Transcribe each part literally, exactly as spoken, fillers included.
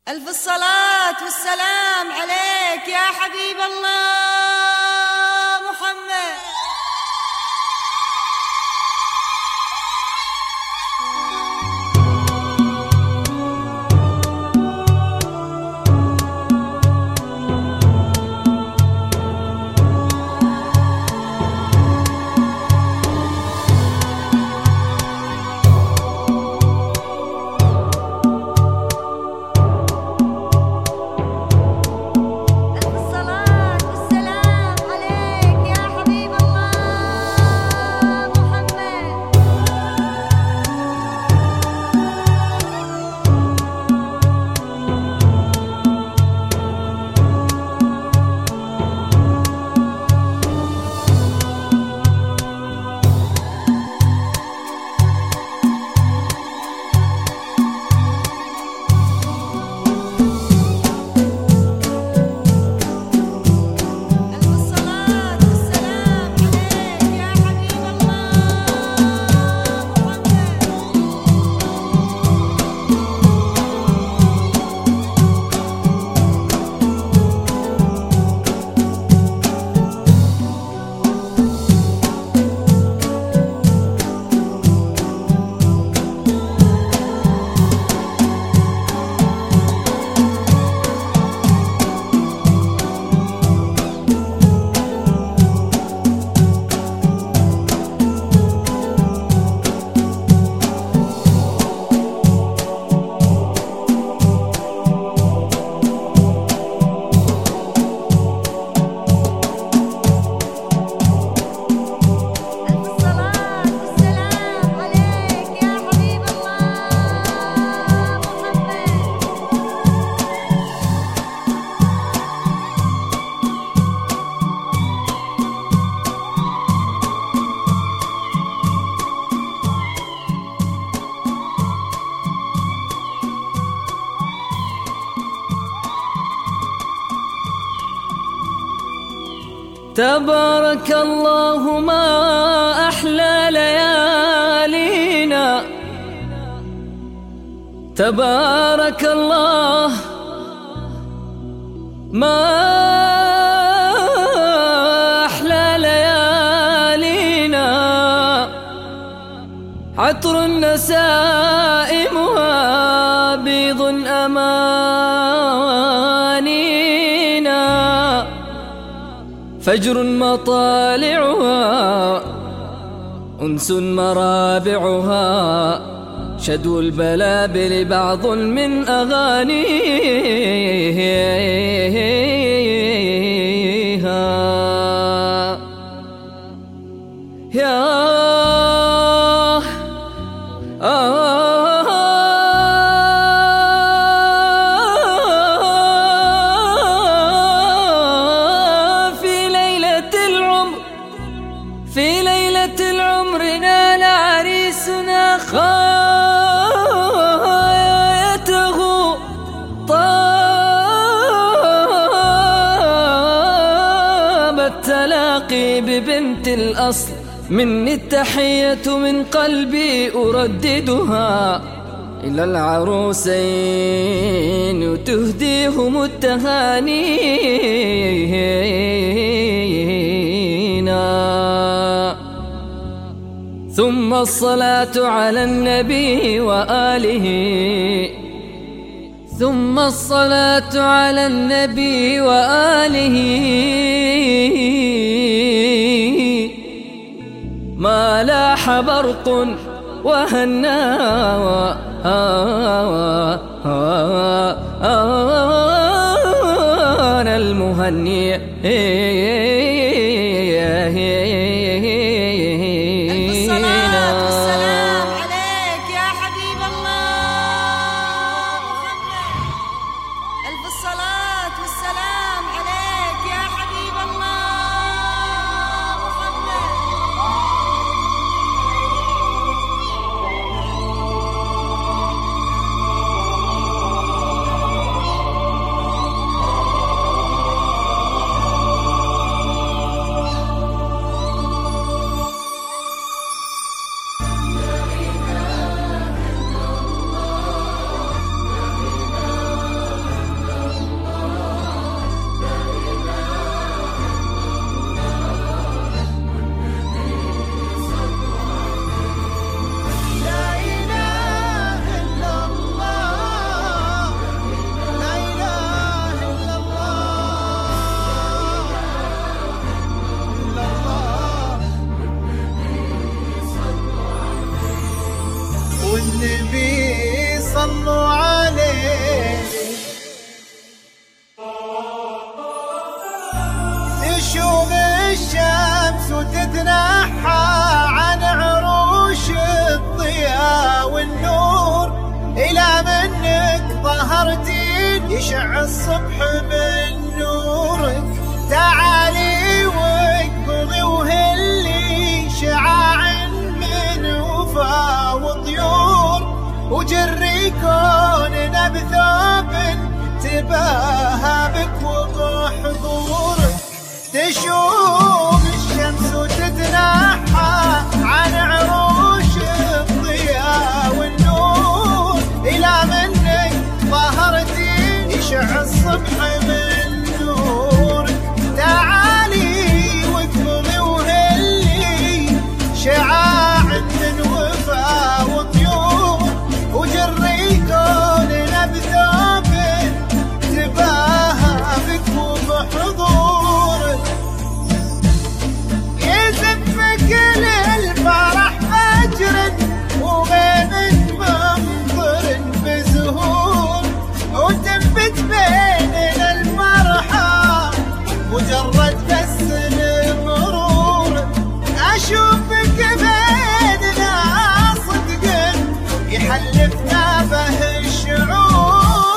ألف الصلاة والسلام عليك يا حبيب الله محمد. تبارك الله ما أحلى ليالينا، تبارك الله ما أحلى ليالينا، عطر نسائمها بيض أمانينا، فجر مطالعها أنس مرابعها، شدو البلابل بعض من أغانيها. يا في ليلة العمر نال عريسنا خايته، طاب التلاقي ببنت الأصل، مني التحية من قلبي أرددها إلى العروسين وتهديهم التهاني. ثم الصلاة على النبي وآله، ثم الصلاة على النبي وآله، ما لاح برق وهنا أنا المهني. من نورك، تعالي واقبضي وهلي شعاع من وفا وطيور، وجري كوننا بثوب تباهى بك وبحضورك، تشوف الشمس وتتنحى عن عروش الضياء والنور، إلى منك ظهرتي يشع الصبح من نورك، تعالي واقبضي وهلي شعاع من وفا وطيور، وجري كوننا بثوب تباهى بك وبحضورك، يزف كل الفرح فجر وغيم ممطر بزهور، وتنبت بيننا المرحى مجرد بس المرور، اشوفك بيننا صدق يحلفنا به الشعور.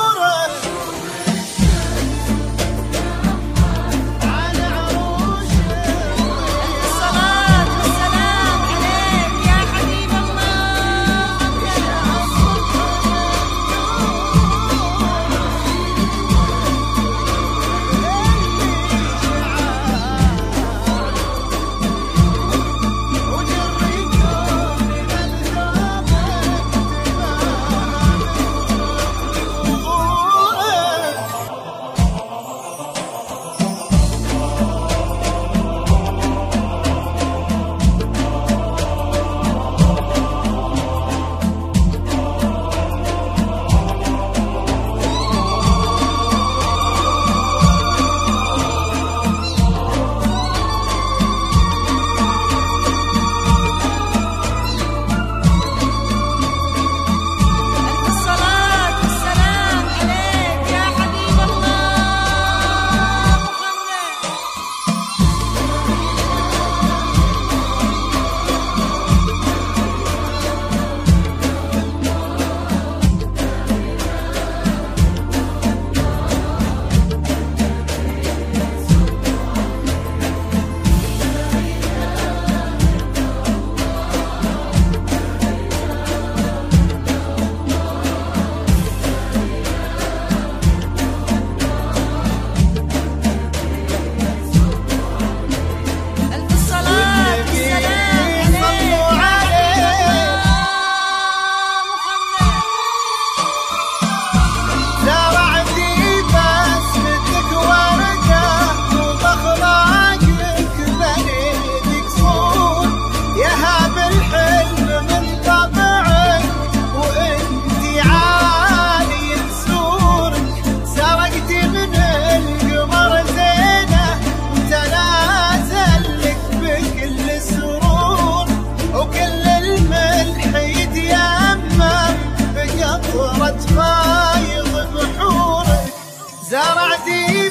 زرعتي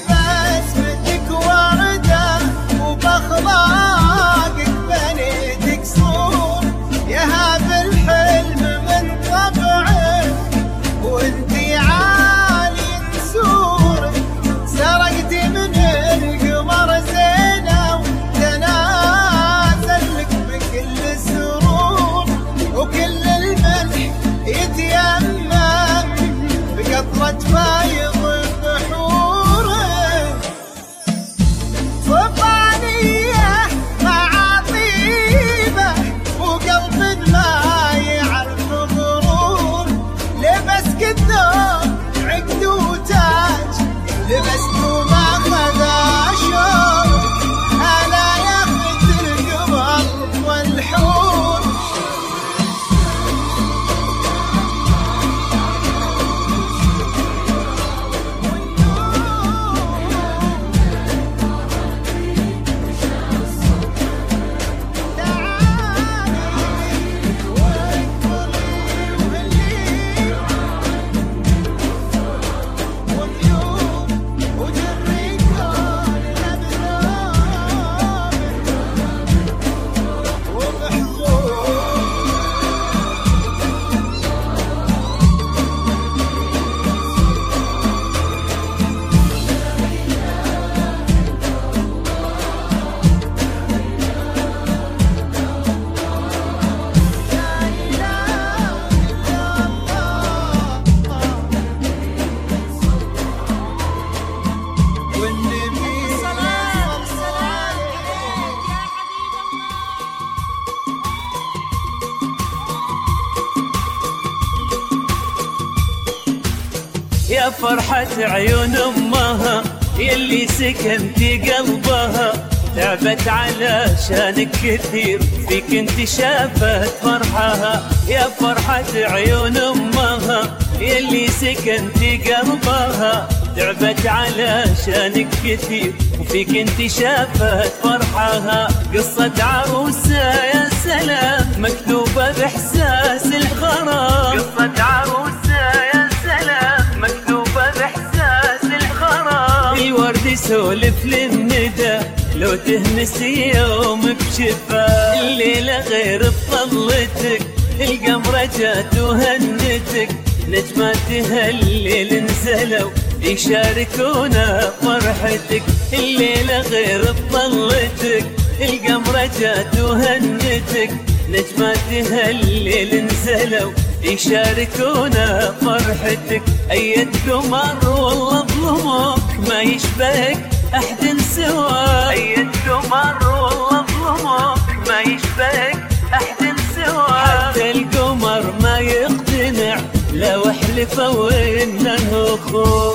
بسمتك وردة وبأخلاقك بنيتك صور، يهاب الحلم من طبعك وانتي عالي نسورك، سرقتي من القمر زينة وتنازلك بكل سرور، وكل الملح يتيمم بقطرة فايض لبسته ما خذا شوق ألا ياخذ القمر والحور. يا فرحة عيون أمها يلي سكنتي قلبها، تعبت علشانك كثير فيك انت شافت فرحها. يا فرحة عيون أمها يلي سكنتي قلبها، تعبت علشانك كثير وفيك انت شافت فرحها. قصة عروسة يا سلام مكتوبة بإحساس الغرام، قصة عروسة يا سلام مكتوبة بإحساس الغرام. الورد يسولف للندى لو تهنسي يوم بشفا، الليلة غير بطلتك القمرة جات وهنتك، نجماتها الليل نزلوا يشاركونا فرحتك. الليلة غير بطلتك القمرة جات وهنتك، نجماتها الليل نزلوا يشاركونا فرحتك. أيد قمر والله ظلمك ما يشبهك أحد سواك، أيد قمر والله ظلمك ما يشبهك أحد سواك. حتى القمر ما يقتنع لو احلفوا انه اخوك.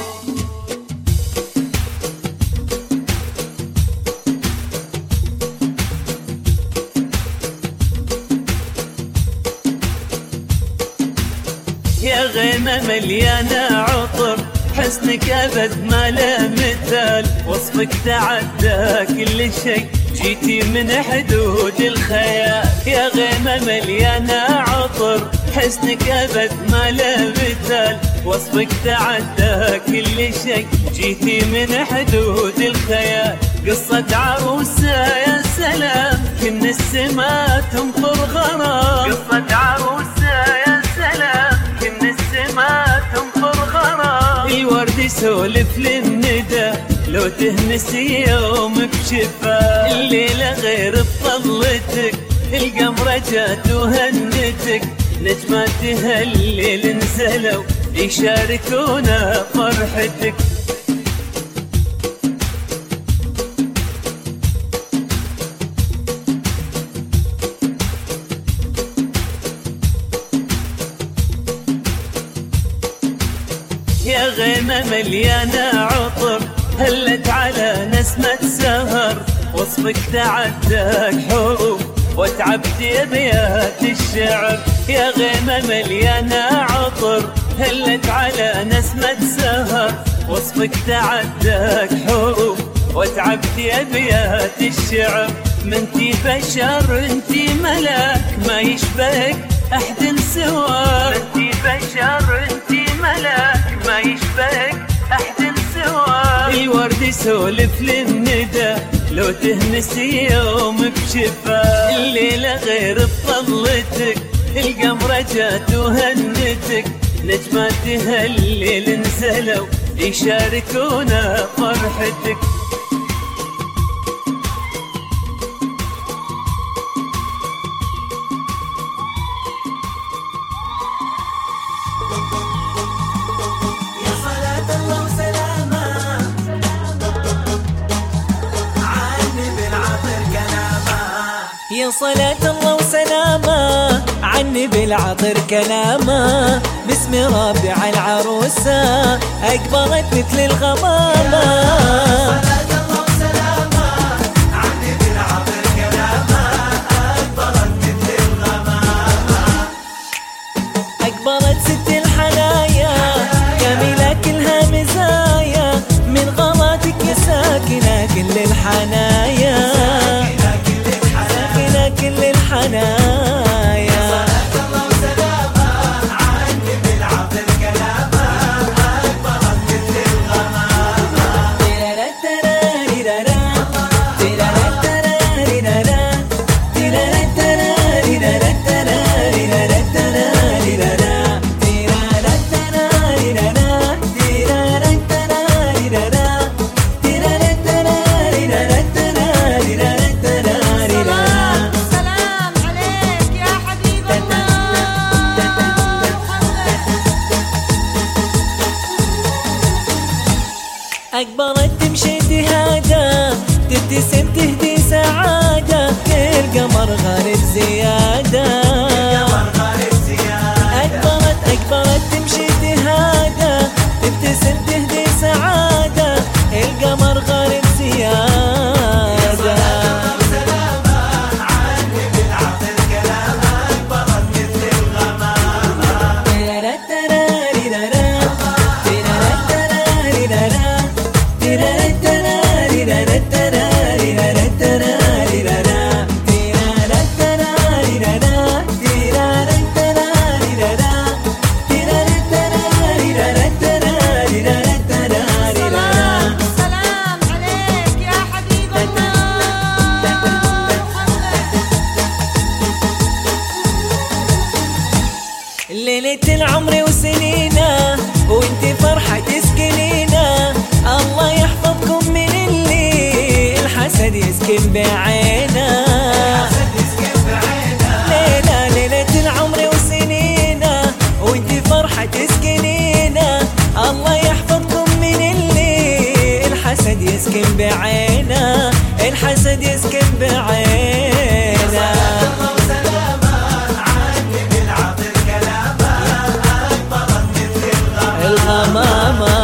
يا غيمة مليانة عطر حسنك أبد ما له مثال، وصفك تعدى كل شيء جيتي من حدود الخيال. يا غيمة مليانة عطر حسنك أبد ما له مثال، وصفك تعدى كل شيء جيتي من حدود الخيال. قصة عروسة يا سلام كن السما تمطر غرام، قصة عروسة يا سلام كن السما تمطر غرام. الورد يسولف للندى لو تهنسي يوم بشفا، الليلة غير بطلتك القمرة جات وهنتك، نجماتها الليل نزلوا يشاركونا فرحتك. يا غيمة مليانة عطر هلت على نسمة سهر، وصفك تعداك حروف وتعبت أبيات الشعر. يا غيمة مليانة عطر هلت على نسمة سهر، وصفك تعداك حروف وتعبت أبيات الشعر. منتي بشر انتي ملاك ما يشبهك أحد سواك، منتي بشر انتي ملاك ما يشبهك أحد سواك. الورد يسولف للندى لو تهنسي يوم بشفا، الليلة غير بطلتك القمرة جات وهنتك، نجماتها الليل نزلوا يشاركونا فرحتك. يا صلاة الله وسلامه عني بالعطر كلامه، باسم رابع العروسة أقبلت مثل الغمامة. صلاة الله وسلامه عني بالعطر كلامه، أقبلت مثل الغمامة. أقبلت ست الحنايا جميلة كلها مزايا، من غلاتك يا ساكنة كل الحنايا، كل الحنايا. صلاة الله وسلامه عني بالعطر كلامه، أكبرت مثل الغمامة. تيرارا تيرارا تيرارا تيرارا تيرارا تيرارا تيرارا تيرارا أقبلت تمشي تهادى تبتسم تهدي سعادة، القمر غالب زيادة، أقبلت أقبلت تمشي تهادى تبتسم بعينه. صلاة الله وسلامه عني بالعطر كلامه أكبر من الغمامة. الغمامة